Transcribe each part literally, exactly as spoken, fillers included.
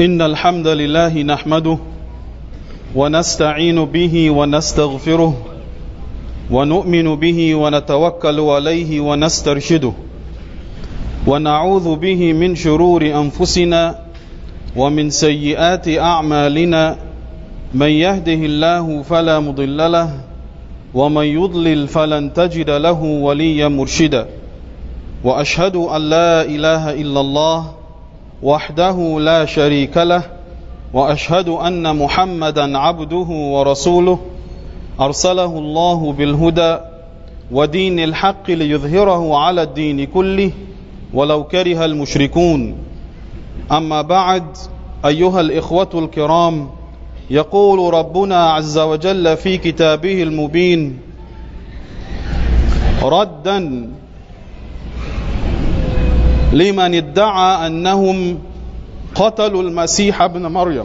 إن الحمد لله نحمده ونستعين به ونستغفره ونؤمن به ونتوكل عليه ونسترشده ونعوذ به من شرور أنفسنا ومن سيئات أعمالنا من يهده الله فلا مضل له ومن يضلل فلن تجد له وليا مرشدا وأشهد أن لا إله إلا الله وحده لا شريك له وأشهد أن محمدا عبده ورسوله أرسله الله بالهدى ودين الحق ليظهره على الدين كله ولو كره المشركون. أما بعد، أيها الإخوة الكرام، يقول ربنا عز وجل في كتابه المبين ردا لمن ادعى أنهم قتلوا المسيح ابن مريم،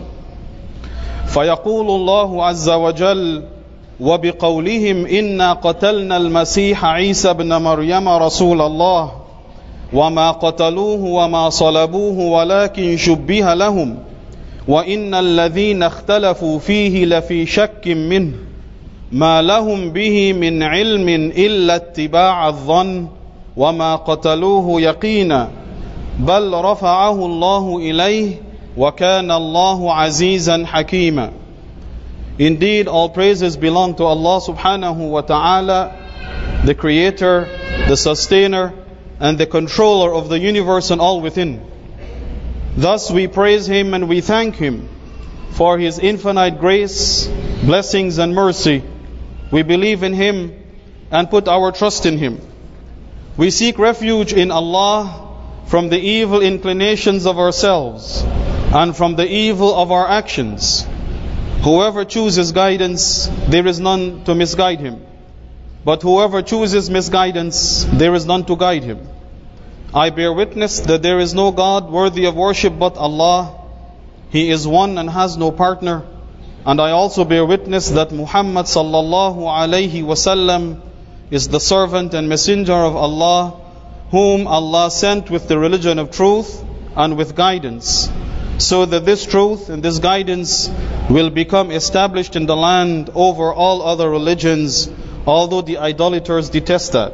فيقول الله عز وجل وبقولهم إنا قتلنا المسيح عيسى ابن مريم رسول الله وما قتلوه وما صلبوه ولكن شبه لهم وإن الذين اختلفوا فيه لفي شك منه ما لهم به من علم إلا اتباع الظن وما قتلوه يقينا بل رفعه الله إليه وكان الله عزيزا حكيما. Indeed, all praises belong to Allah subhanahu wa ta'ala, the creator, the sustainer, and the controller of the universe and all within. Thus we praise Him and we thank Him for His infinite grace, blessings and mercy. We believe in Him and put our trust in Him. We seek refuge in Allah from the evil inclinations of ourselves and from the evil of our actions. Whoever chooses guidance, there is none to misguide him. But whoever chooses misguidance, there is none to guide him. I bear witness that there is no God worthy of worship but Allah. He is one and has no partner. And I also bear witness that Muhammad sallallahu alayhi wasallam is the servant and messenger of Allah, whom Allah sent with the religion of truth and with guidance, so that this truth and this guidance will become established in the land over all other religions, although the idolaters detest that.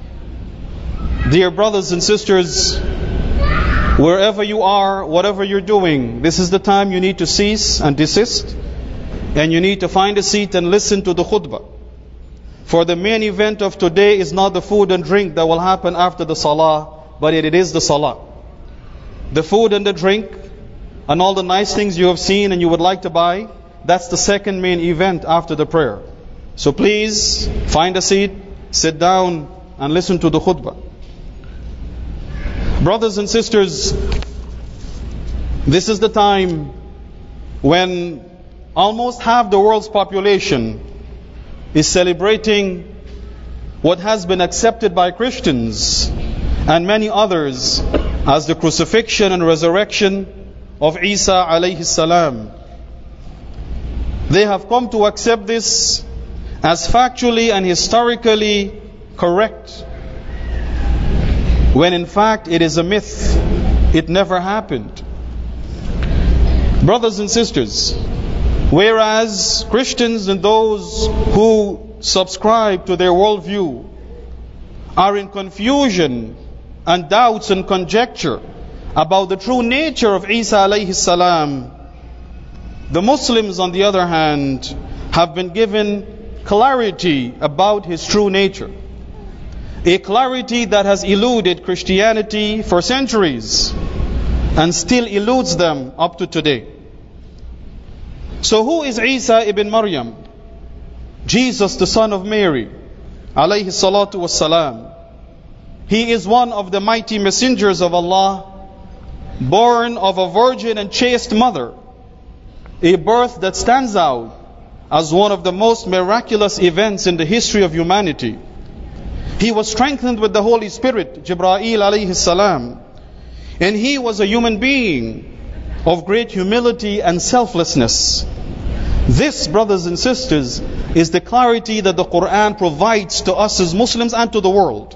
Dear brothers and sisters, wherever you are, whatever you're doing, this is the time you need to cease and desist, and you need to find a seat and listen to the khutbah. For the main event of today is not the food and drink that will happen after the salah, but it is the salah. The food and the drink and all the nice things you have seen and you would like to buy, that's the second main event after the prayer. So please find a seat, sit down and listen to the khutbah. Brothers and sisters, this is the time when almost half the world's population is celebrating what has been accepted by Christians and many others as the crucifixion and resurrection of Isa alayhi salam. They have come to accept this as factually and historically correct, when in fact it is a myth. It never happened. Brothers and sisters, whereas Christians and those who subscribe to their worldview are in confusion and doubts and conjecture about the true nature of Isa alayhi salam, the Muslims, on the other hand, have been given clarity about his true nature. A clarity that has eluded Christianity for centuries and still eludes them up to today. So who is Isa ibn Maryam? Jesus, the son of Mary, alayhi salatu wassalam. He is one of the mighty messengers of Allah, born of a virgin and chaste mother, a birth that stands out as one of the most miraculous events in the history of humanity. He was strengthened with the Holy Spirit, Jibreel alayhi salam, and he was a human being of great humility and selflessness. This, brothers and sisters, is the clarity that the Quran provides to us as Muslims and to the world.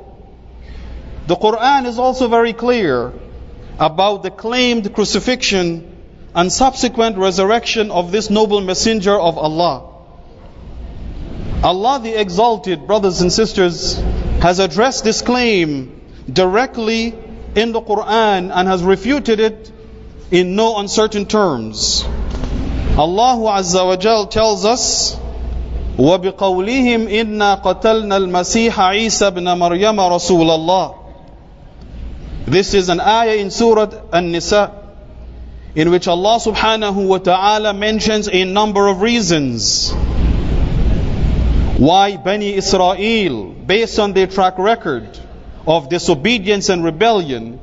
The Quran is also very clear about the claimed crucifixion and subsequent resurrection of this noble messenger of Allah. Allah the Exalted, brothers and sisters, has addressed this claim directly in the Quran and has refuted it in no uncertain terms. Allah Azza wa Jal tells us, وَبِقَوْلِهِمْ إِنَّا قَتَلْنَا الْمَسِيحَ عِيسَى بْنَ مَرْيَمَ رَسُولَ اللَّهِ. This is an ayah in Surah An-Nisa, in which Allah subhanahu wa ta'ala mentions a number of reasons why Bani Israel, based on their track record of disobedience and rebellion,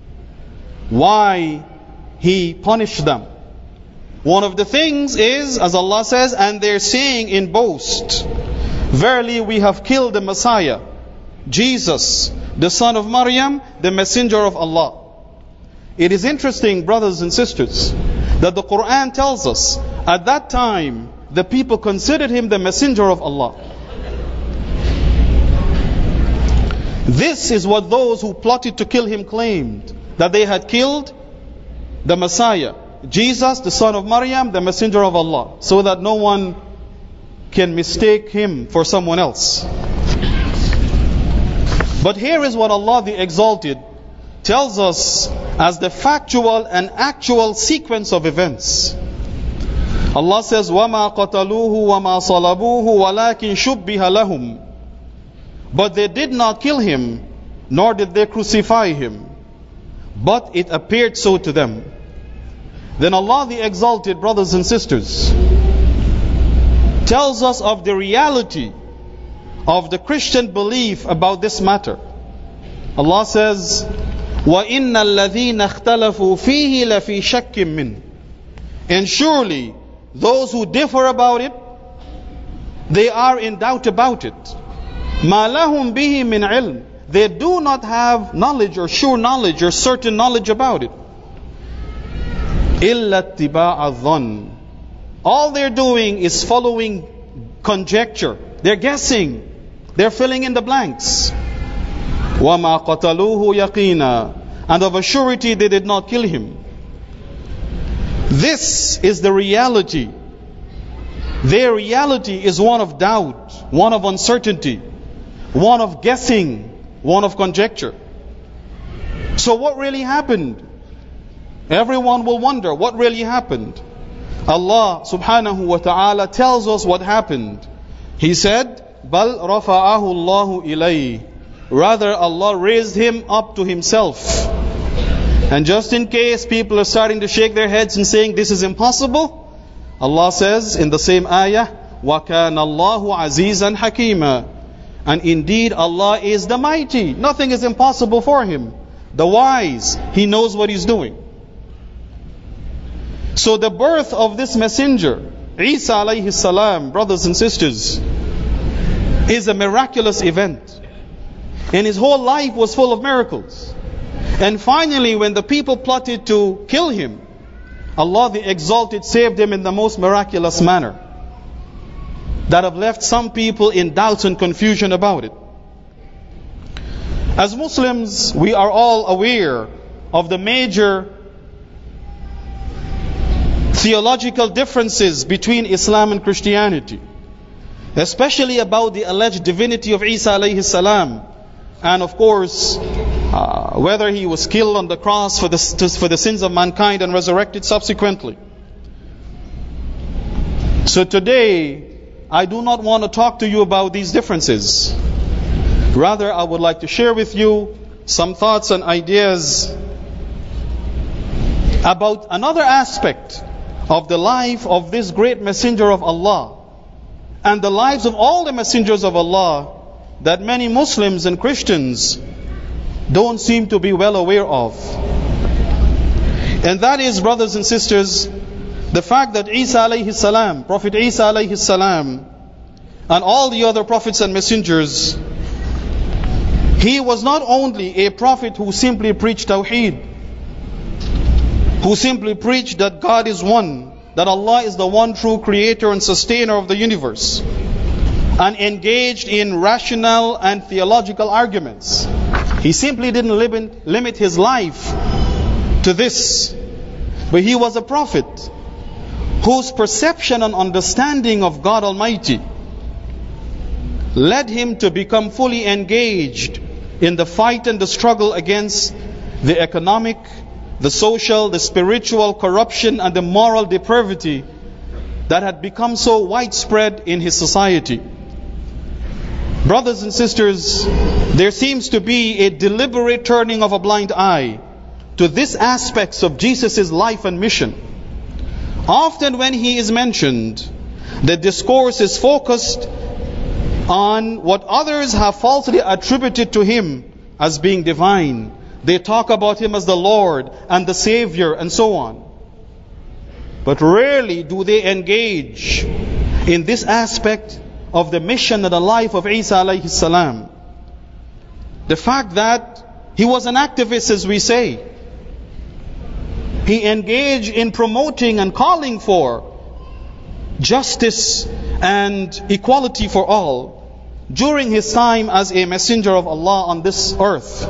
why He punished them. One of the things is, as Allah says, and they're saying in boast, verily we have killed the Messiah, Jesus, the son of Maryam, the messenger of Allah. It is interesting, brothers and sisters, that the Quran tells us, at that time, the people considered him the messenger of Allah. This is what those who plotted to kill him claimed, that they had killed the Messiah, Jesus, the son of Maryam, the messenger of Allah, so that no one can mistake him for someone else. But here is what Allah the Exalted tells us as the factual and actual sequence of events. Allah says, وَمَا قَتَلُوهُ وَمَا صَلَبُوهُ وَلَكِنْ شُبِّهَ لَهُمْ. But they did not kill him, nor did they crucify him, but it appeared so to them. Then Allah the Exalted, brothers and sisters, tells us of the reality of the Christian belief about this matter. Allah says, وَإِنَّ الَّذِينَ اخْتَلَفُوا فِيهِ لَفِي شَكٍّ مِّنْهُ. And surely those who differ about it, they are in doubt about it. مَا لَهُمْ بِهِ مِنْ عِلْمٍ. They do not have knowledge or sure knowledge or certain knowledge about it. إِلَّا اتِّبَاعَ الظَّنِّ. All they're doing is following conjecture. They're guessing. They're filling in the blanks. وَمَا قَتَلُوهُ يَقِينًا. And of a surety they did not kill him. This is the reality. Their reality is one of doubt, one of uncertainty, one of guessing, one of conjecture. So what really happened? Everyone will wonder what really happened. Allah subhanahu wa ta'ala tells us what happened. He said, بَلْ رَفَعَهُ اللَّهُ إِلَيْهِ. Rather, Allah raised him up to himself. And just in case people are starting to shake their heads and saying this is impossible, Allah says in the same ayah, وَكَانَ اللَّهُ عَزِيزًا حَكِيمًا. And indeed Allah is the mighty. Nothing is impossible for Him. The wise, He knows what He's doing. So the birth of this messenger, Isa alayhi salam, brothers and sisters, is a miraculous event. And his whole life was full of miracles. And finally, when the people plotted to kill him, Allah the Exalted saved him in the most miraculous manner that have left some people in doubts and confusion about it. As Muslims, we are all aware of the major theological differences between Islam and Christianity, especially about the alleged divinity of Isa alayhi salam, and of course uh, whether he was killed on the cross for the, for the sins of mankind and resurrected subsequently. So today I do not want to talk to you about these differences. Rather, I would like to share with you some thoughts and ideas about another aspect of the life of this great messenger of Allah and the lives of all the messengers of Allah that many Muslims and Christians don't seem to be well aware of. And that is, brothers and sisters, the fact that Isa alayhi salam, Prophet Isa alayhi salam, and all the other prophets and messengers, he was not only a prophet who simply preached Tawheed, who simply preached that God is one, that Allah is the one true creator and sustainer of the universe, and engaged in rational and theological arguments. He simply didn't limit, limit his life to this. But he was a prophet whose perception and understanding of God Almighty led him to become fully engaged in the fight and the struggle against the economic, the social, the spiritual corruption and the moral depravity that had become so widespread in his society. Brothers and sisters, there seems to be a deliberate turning of a blind eye to this aspects of Jesus' life and mission. Often when he is mentioned, the discourse is focused on what others have falsely attributed to him as being divine. They talk about him as the Lord and the Savior and so on. But rarely do they engage in this aspect of the mission and the life of Isa alayhi salam. The fact that he was an activist, as we say. He engaged in promoting and calling for justice and equality for all during his time as a messenger of Allah on this earth.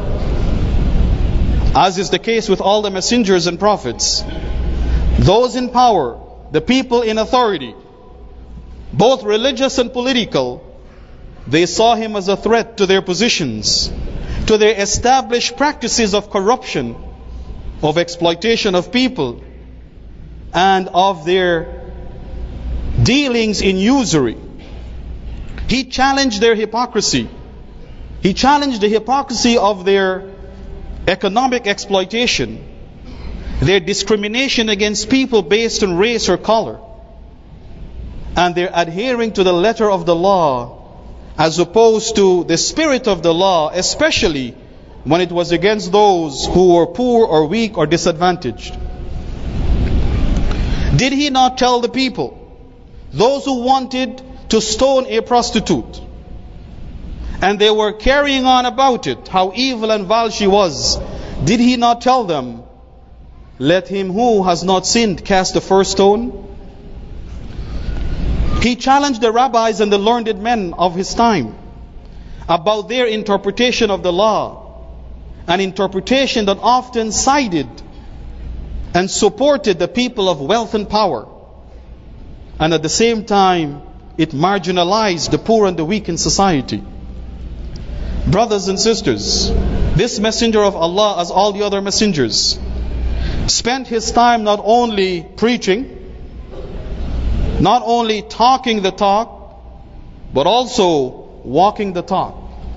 As is the case with all the messengers and prophets. Those in power, the people in authority, both religious and political, they saw him as a threat to their positions, to their established practices of corruption, of exploitation of people, and of their dealings in usury. He challenged their hypocrisy. He challenged the hypocrisy of their economic exploitation, their discrimination against people based on race or color, and their adhering to the letter of the law as opposed to the spirit of the law, especially when it was against those who were poor or weak or disadvantaged. Did he not tell the people, those who wanted to stone a prostitute, and they were carrying on about it, how evil and vile she was, did he not tell them, let him who has not sinned cast the first stone? He challenged the rabbis and the learned men of his time about their interpretation of the law, an interpretation that often sided and supported the people of wealth and power, and at the same time it marginalized the poor and the weak in society. Brothers and sisters, this messenger of Allah, as all the other messengers, spent his time not only preaching, not only talking the talk, but also walking the talk.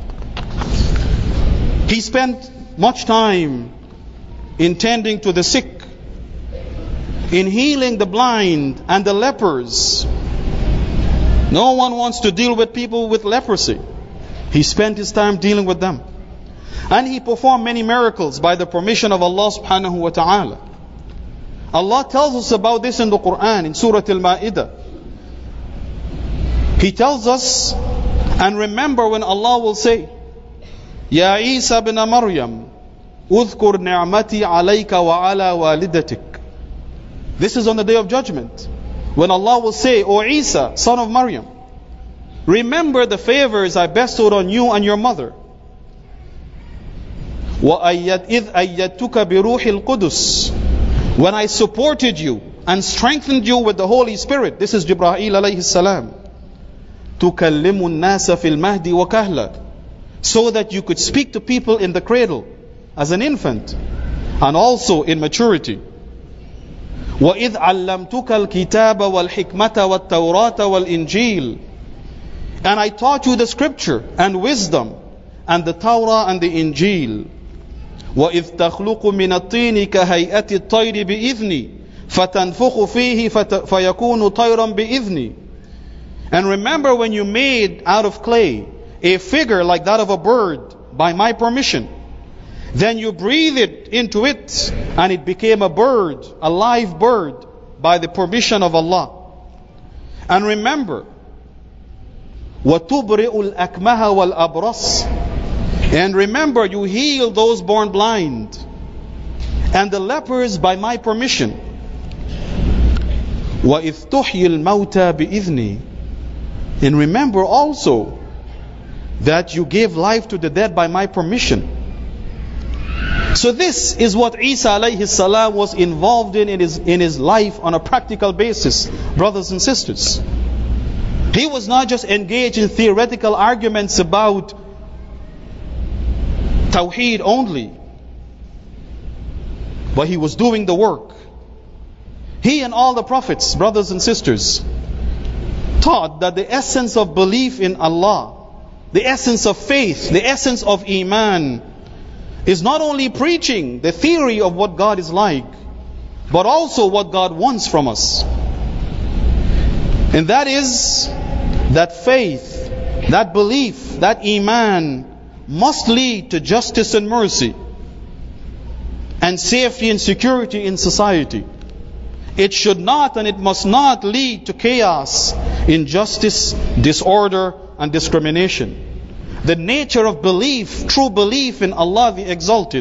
He spent much time in tending to the sick, in healing the blind and the lepers. No one wants to deal with people with leprosy. He spent his time dealing with them. And he performed many miracles by the permission of Allah subhanahu wa ta'ala. Allah tells us about this in the Quran, in Surah Al-Ma'idah. He tells us, and remember when Allah will say, Ya Isa bin Maryam, Udhkur ni'mati alayka wa ala walidatik. This is on the Day of Judgment, when Allah will say, O Isa, son of Maryam, remember the favors I bestowed on you and your mother. وَإِذْ أَيَّدْتُكَ بِرُوحِ الْقُدُسِ, when I supported you and strengthened you with the Holy Spirit. This is Jibreel alayhi salam. تُكَلِّمُ النَّاسَ فِي الْمَهْدِ وَكَهْلًا, so that you could speak to people in the cradle as an infant and also in maturity. وَإِذْ عَلَّمْتُكَ الْكِتَابَ وَالْحِكْمَةَ وَالتَّوْرَاةَ وَالْإِنْجِيلَ, and I taught you the scripture and wisdom and the Torah and the Injil. وَإِذْ تَخْلُقُ مِنَ الطِّينِ كَهَيْئَةِ الطَّيْرِ بِإِذْنِي فَتَنْفُخُ فِيهِ فَيَكُونُ طَيْرًا بِإِذْنِي. And remember when you made out of clay a figure like that of a bird by my permission. Then you breathe it into it and it became a bird, a live bird, by the permission of Allah. And remember, وَتُبْرِئُ الْأَكْمَهَ وَالْأَبْرَصِ, and remember you heal those born blind and the lepers by my permission. وَإِذْ تُحْيِي الْمَوْتَى بِإِذْنِي, and remember also that you gave life to the dead by my permission. So this is what Isa alayhi salam was involved in in his, in his life on a practical basis, brothers and sisters. He was not just engaged in theoretical arguments about Tawheed only, but he was doing the work. He and all the prophets, brothers and sisters, taught that the essence of belief in Allah, the essence of faith, the essence of Iman, is not only preaching the theory of what God is like, but also what God wants from us. And that is that faith, that belief, that Iman must lead to justice and mercy and safety and security in society. It should not and it must not lead to chaos, injustice, disorder, and discrimination. The nature of belief, true belief in Allah the Exalted,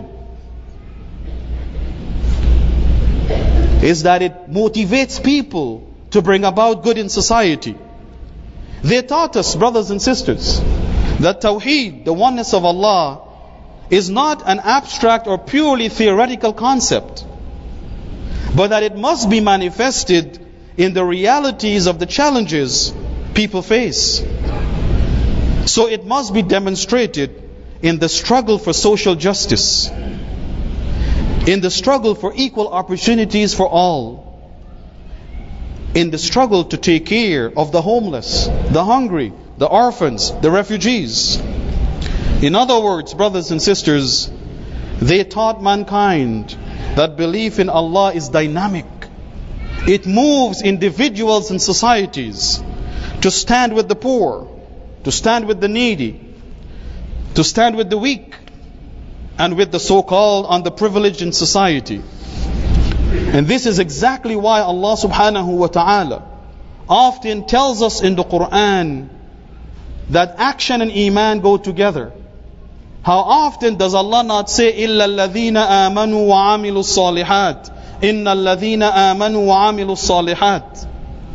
is that it motivates people to bring about good in society. They taught us, brothers and sisters, that Tawheed, the oneness of Allah, is not an abstract or purely theoretical concept, but that it must be manifested in the realities of the challenges people face. So it must be demonstrated in the struggle for social justice, in the struggle for equal opportunities for all, in the struggle to take care of the homeless, the hungry, the orphans, the refugees. In other words, brothers and sisters, they taught mankind that belief in Allah is dynamic. It moves individuals and societies to stand with the poor, to stand with the needy, to stand with the weak, and with the so-called underprivileged in society. And this is exactly why Allah subhanahu wa ta'ala often tells us in the Quran that action and Iman go together. How often does Allah not say, إِلَّا الَّذِينَ آمَنُوا وَعَمِلُوا الصَّالِحَاتِ إِنَّ الَّذِينَ آمَنُوا وَعَمِلُوا الصَّالِحَاتِ,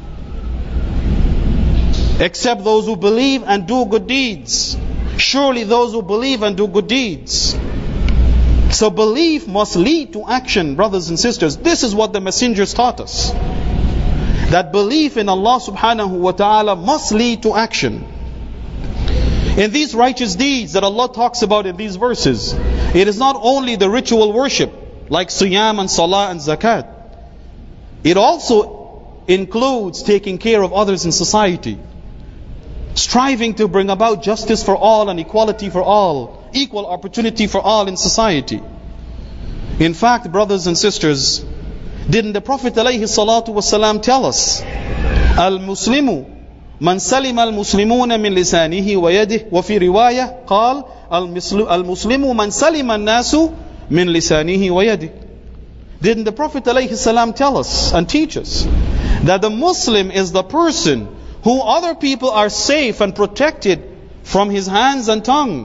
except those who believe and do good deeds. Surely those who believe and do good deeds. So belief must lead to action, brothers and sisters. This is what the messengers taught us. That belief in Allah subhanahu wa ta'ala must lead to action. In these righteous deeds that Allah talks about in these verses, it is not only the ritual worship like siyam and salah and zakat. It also includes taking care of others in society, striving to bring about justice for all and equality for all, equal opportunity for all in society. In fact, brothers and sisters, didn't the Prophet alayhi salatu wasalam tell us, Al-Muslimu man salima al-muslimuna min lisanihi wa yadihi, wa fi riwayah qal al-muslimu man salima an-nasu min lisanihi wa yadihi. Didn't the Prophet alayhi salam tell us and teach us that the Muslim is the person who other people are safe and protected from his hands and tongue?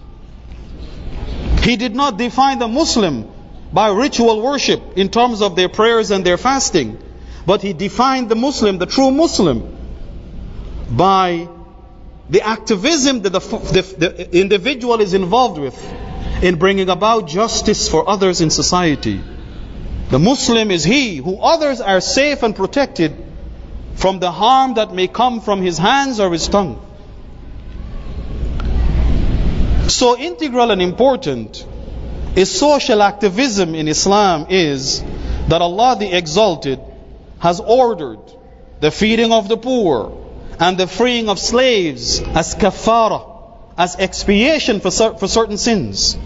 He did not define the Muslim by ritual worship in terms of their prayers and their fasting, but he defined the Muslim, the true Muslim, by the activism that the, the, the individual is involved with in bringing about justice for others in society. The Muslim is he who others are safe and protected from the harm that may come from his hands or his tongue. So integral and important is social activism in Islam is that Allah the Exalted has ordered the feeding of the poor and the freeing of slaves as kafara, as expiation for, for certain sins.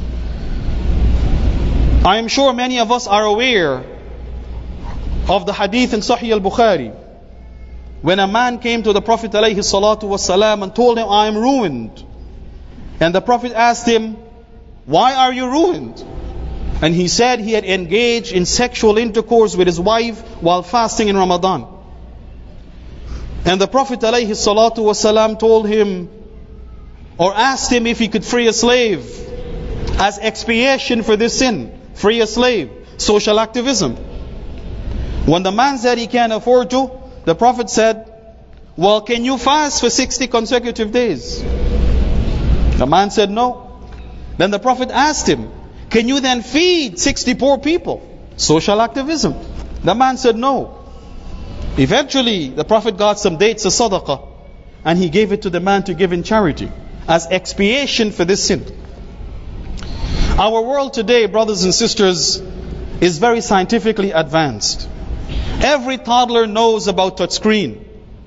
I am sure many of us are aware of the hadith in Sahih al-Bukhari, when a man came to the Prophet alayhi salatu wasalam and told him, I am ruined. And the Prophet asked him, why are you ruined? And he said he had engaged in sexual intercourse with his wife while fasting in Ramadan. And the Prophet alayhi salatu wasalam told him, or asked him if he could free a slave as expiation for this sin. Free a slave. Social activism. When the man said he can't afford to, the Prophet said, well, can you fast for sixty consecutive days? The man said no. Then the Prophet asked him, Can you then feed sixty poor people? Social activism. The man said no. Eventually, the Prophet got some dates of sadaqah, and he gave it to the man to give in charity as expiation for this sin. Our world today, brothers and sisters, is very scientifically advanced. Every toddler knows about touchscreen.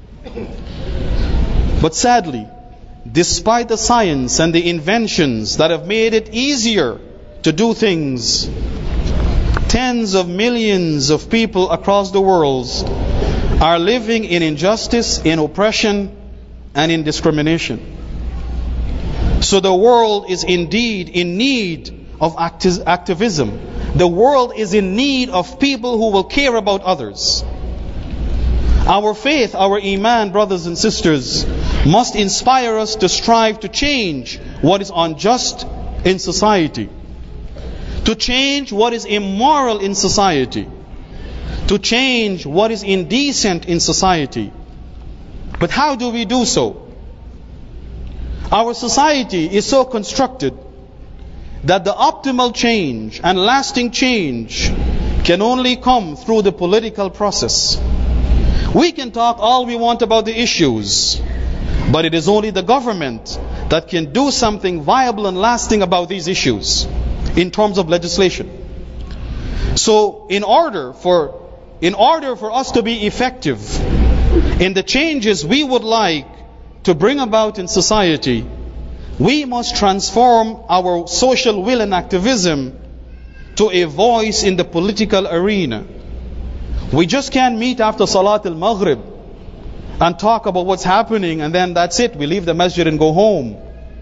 But sadly, despite the science and the inventions that have made it easier to do things, tens of millions of people across the world are living in injustice, in oppression, and in discrimination. So the world is indeed in need of acti- activism. The world is in need of people who will care about others. Our faith, our iman, brothers and sisters, must inspire us to strive to change what is unjust in society, to change what is immoral in society, to change what is indecent in society. But how do we do so? Our society is so constructed that the optimal change and lasting change can only come through the political process. We can talk all we want about the issues, but it is only the government that can do something viable and lasting about these issues in terms of legislation. So in order for in order for us to be effective in the changes we would like to bring about in society, we must transform our social will and activism to a voice in the political arena. We just can't meet after Salat al-Maghrib and talk about what's happening and then that's it. We leave the masjid and go home.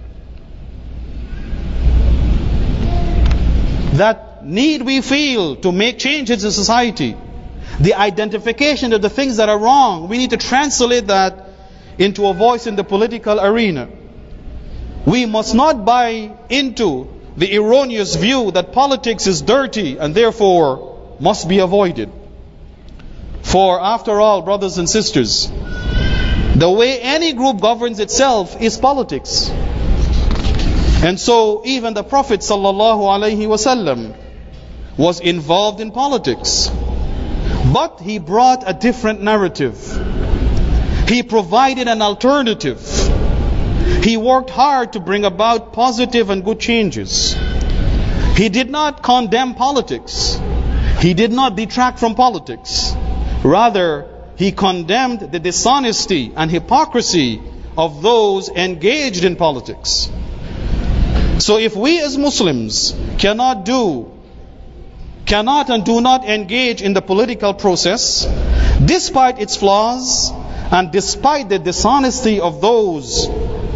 That need we feel to make changes in society, the identification of the things that are wrong, we need to translate that into a voice in the political arena. We must not buy into the erroneous view that politics is dirty and therefore must be avoided. For after all, brothers and sisters, the way any group governs itself is politics. And so even the Prophet sallallahu alaihi wasallam was involved in politics. But he brought a different narrative. He provided an alternative. He worked hard to bring about positive and good changes. He did not condemn politics. He did not detract from politics. Rather, he condemned the dishonesty and hypocrisy of those engaged in politics. So if we as Muslims cannot do, cannot and do not engage in the political process, despite its flaws and despite the dishonesty of those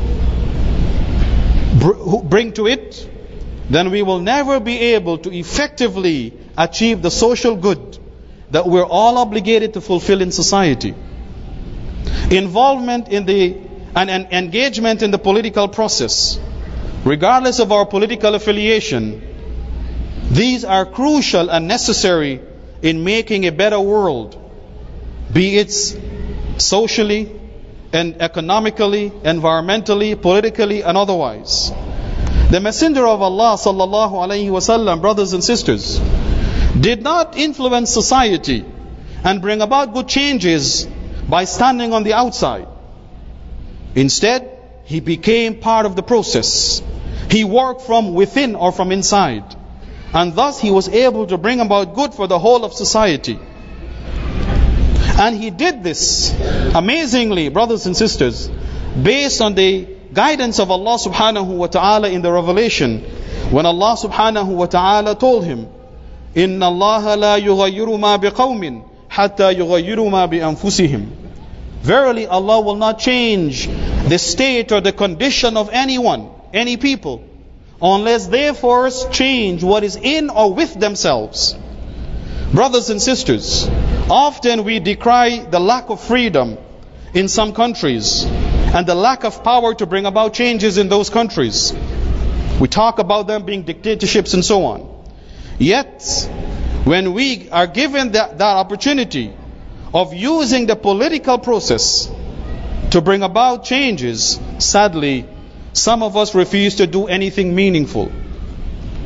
who bring to it, then we will never be able to effectively achieve the social good that we're all obligated to fulfill in society. Involvement in the and, and engagement in the political process, regardless of our political affiliation, these are crucial and necessary in making a better world, be it socially and economically, environmentally, politically, and otherwise. The Messenger of Allah sallallahu alaihi wasallam, brothers and sisters, did not influence society and bring about good changes by standing on the outside. Instead, he became part of the process. He worked from within or from inside. And thus he was able to bring about good for the whole of society. And he did this amazingly, brothers and sisters, based on the guidance of Allah subhanahu wa ta'ala in the revelation, when Allah subhanahu wa ta'ala told him, إِنَّ اللَّهَ لَا يُغَيِّرُ مَا بِقَوْمٍ حَتَّى يُغَيِّرُوا مَا بِأَنفُسِهِمْ. Verily Allah will not change the state or the condition of anyone, any people, unless they first change what is in or with themselves. Brothers and sisters, often we decry the lack of freedom in some countries and the lack of power to bring about changes in those countries. We talk about them being dictatorships and so on. Yet, when we are given that, that opportunity of using the political process to bring about changes, sadly, some of us refuse to do anything meaningful.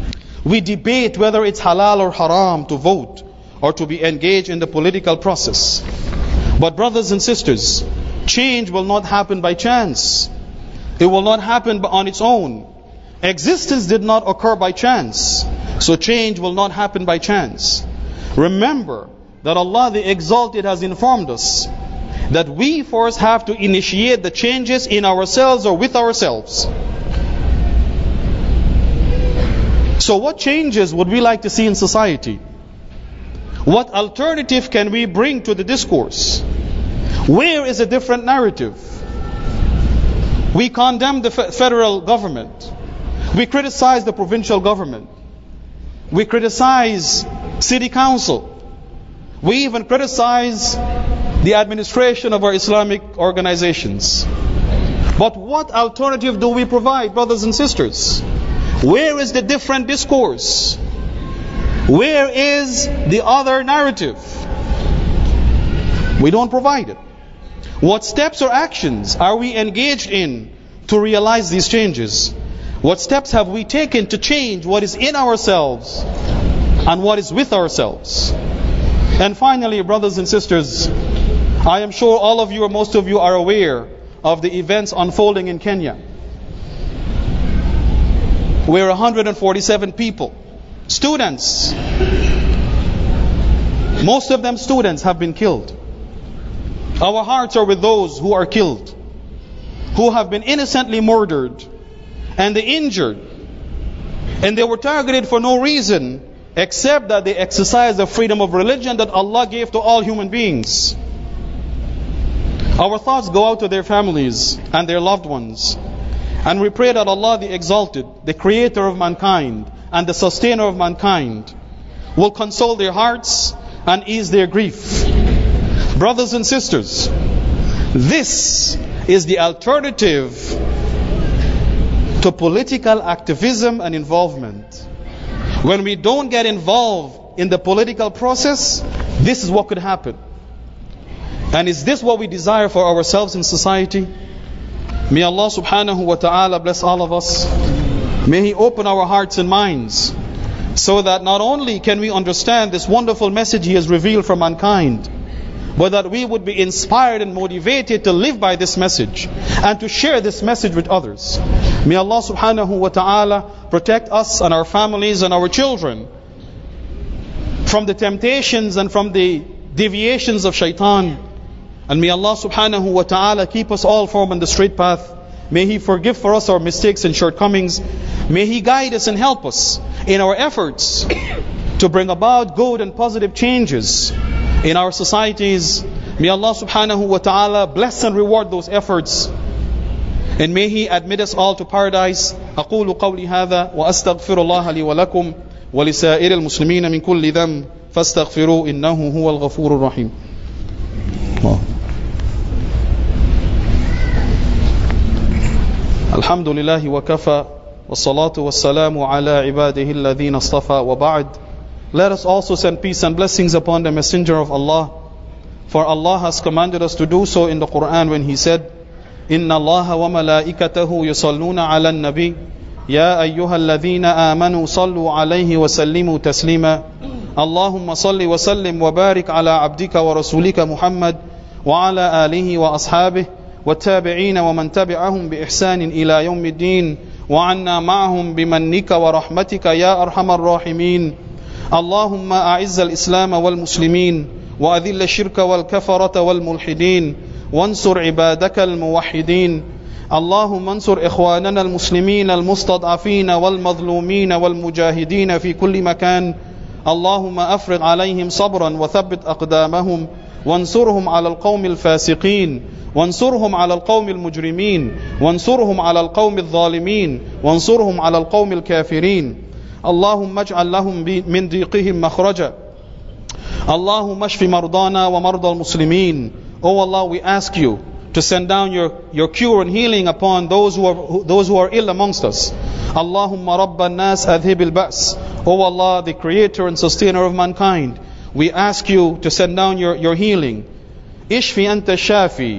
We debate whether it's halal or haram to vote or to be engaged in the political process. But brothers and sisters, change will not happen by chance. It will not happen on its own. Existence did not occur by chance. So change will not happen by chance. Remember that Allah the Exalted has informed us that we first have to initiate the changes in ourselves or with ourselves. So what changes would we like to see in society? What alternative can we bring to the discourse? Where is a different narrative? We condemn the federal government. We criticize the provincial government. We criticize city council. We even criticize the administration of our Islamic organizations. But what alternative do we provide, brothers and sisters? Where is the different discourse? Where is the other narrative? We don't provide it. What steps or actions are we engaged in to realize these changes? What steps have we taken to change what is in ourselves and what is with ourselves? And finally, brothers and sisters, I am sure all of you or most of you are aware of the events unfolding in Kenya, where one hundred forty-seven people, students, most of them students, have been killed. Our hearts are with those who are killed, who have been innocently murdered, and the injured. And they were targeted for no reason except that they exercised the freedom of religion that Allah gave to all human beings. Our thoughts go out to their families and their loved ones. And we pray that Allah the Exalted, the Creator of mankind and the Sustainer of mankind, will console their hearts and ease their grief. Brothers and sisters, this is the alternative to political activism and involvement. When we don't get involved in the political process, this is what could happen. And is this what we desire for ourselves in society? May Allah subhanahu wa ta'ala bless all of us. May He open our hearts and minds so that not only can we understand this wonderful message He has revealed for mankind, but that we would be inspired and motivated to live by this message and to share this message with others. May Allah subhanahu wa ta'ala protect us and our families and our children from the temptations and from the deviations of shaitan. And may Allah subhanahu wa ta'ala keep us all firm on the straight path. May He forgive for us our mistakes and shortcomings. May He guide us and help us in our efforts to bring about good and positive changes in our societies. May Allah subhanahu wa ta'ala bless and reward those efforts. And may He admit us all to paradise. أقول قولي هذا وأستغفر الله لي ولكم ولسائر المسلمين من كل ذنب فاستغفروه إنه هو الغفور الرحيم. الحمد لله وكفى والصلاة والسلام على عباده الذين اصطفى وبعد. Let us also send peace and blessings upon the Messenger of Allah. For Allah has commanded us to do so in the Quran when He said, إِنَّ اللَّهَ وَمَلَائِكَتَهُ يُصَلُّونَ عَلَى النَّبِيِّ يَا أَيُّهَا الَّذِينَ آمَنُوا صَلُّوا عَلَيْهِ وَسَلِّمُوا تَسْلِيمًا اللهم صل وسلم وبارك على عبدك ورسولك محمد وعلى آله وأصحابه والتابعين ومن تبعهم بإحسان إلى يوم الدين وعنا معهم بمنك ورحمتك يا أرحم الراحمين. اللهم أعز الإسلام والمسلمين وأذل الشرك والكفرة والملحدين وانصر عبادك الموحدين. اللهم انصر إخواننا المسلمين المستضعفين والمظلومين والمجاهدين في كل مكان. اللهم أفرغ عليهم صبرا وثبت أقدامهم وانصرهم على القوم الفاسقين وانصرهم على القوم المجرمين وانصرهم على القوم الظالمين وانصرهم على القوم الكافرين. اللهم اجعل لهم من ضيقهم مخرجا. اللهم اشف مرضانا ومرضى المسلمين. Oh Allah, we ask you to send down your, your cure and healing upon those who are those who are ill amongst us. Allahumma rabban nas adhib al-ba's. Oh Allah, the creator and sustainer of mankind, we ask you to send down your, your healing. Ishfi anta shafi.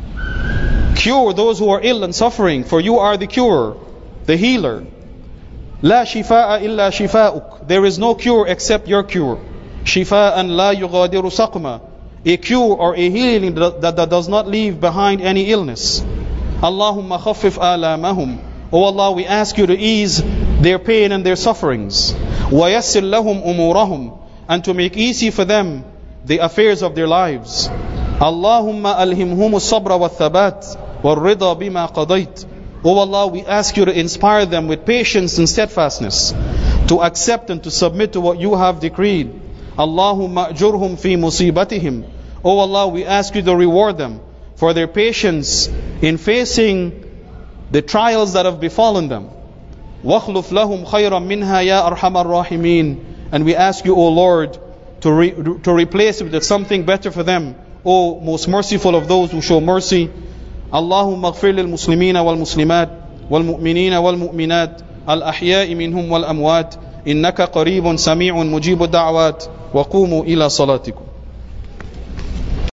Cure those who are ill and suffering, for you are the cure, the healer. لا شفاء إلا شفاؤك. There is no cure except your cure. شفاء لا يغادر سقما. A cure or a healing that, that, that does not leave behind any illness. Allahumma khaffif alamahum. O Allah, we ask you to ease their pain and their sufferings. وَيَسِّرْ لَهُمْ أُمُورَهُمْ. And to make easy for them the affairs of their lives. Allahumma alhimhum as-sabra wa-thabat wal-rida bima qadayt. O Allah, we ask you to inspire them with patience and steadfastness, to accept and to submit to what you have decreed. Allahumma ajurhum fi musibatihim. O Allah, we ask you to reward them for their patience in facing the trials that have befallen them. وَاخْلُفْ لَهُمْ خَيْرًا مِنْهَا يَا أَرْحَمَ الرَّاحِمِينَ. And we ask you, O Lord, to, re- to replace it with something better for them, O most merciful of those who show mercy. اللهم اغفر للمسلمين والمسلمات والمؤمنين والمؤمنات الأحياء منهم والأموات إنك قريب سميع مجيب الدعوات وقوموا إلى صلاتكم.